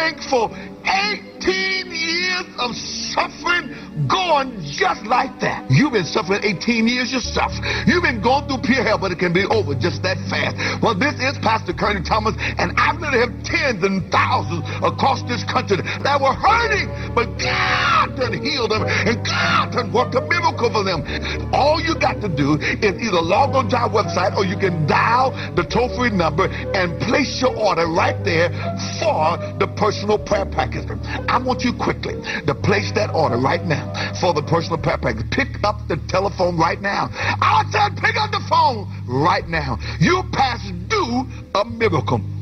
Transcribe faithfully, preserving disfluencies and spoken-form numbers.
thankful. eighteen years of suffering going just like that. You've been suffering eighteen years yourself. You've been going through pure hell, but it can be over just that fast. Well, this is Pastor Curtis Thomas, and I really have tens and thousands across this country that were hurting, but God done healed them, and God done worked a miracle for them. All you got to do is either log on to our website, or you can dial the toll-free number and place your order right there for the personal prayer package. I want you quickly to place that order right now for the personal prayer package. Pick up the telephone right now. I said pick up the phone right now. You pass due a miracle.